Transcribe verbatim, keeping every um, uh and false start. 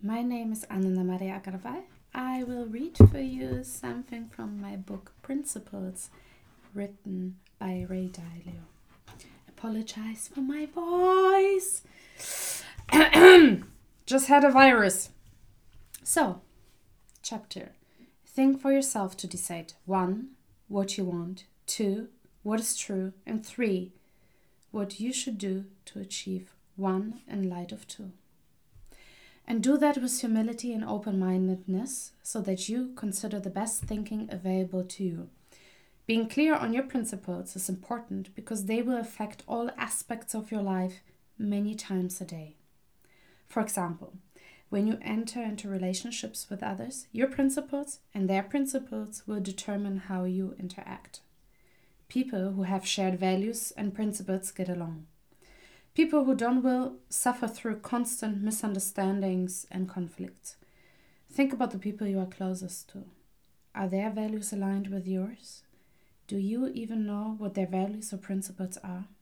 my name is Anna Maria Agarwal. I will read for you something from my book Principles, written by Ray Dalio. Apologize for my voice. Just had a virus. So, chapter. Think for yourself to decide one, what you want, two, what is true, and three, what you should do to achieve one in light of two. And do that with humility and open-mindedness so that you consider the best thinking available to you. Being clear on your principles is important because they will affect all aspects of your life many times a day. For example, when you enter into relationships with others, your principles and their principles will determine how you interact. People who have shared values and principles get along. People who don't will suffer through constant misunderstandings and conflicts. Think about the people you are closest to. Are their values aligned with yours? Do you even know what their values or principles are?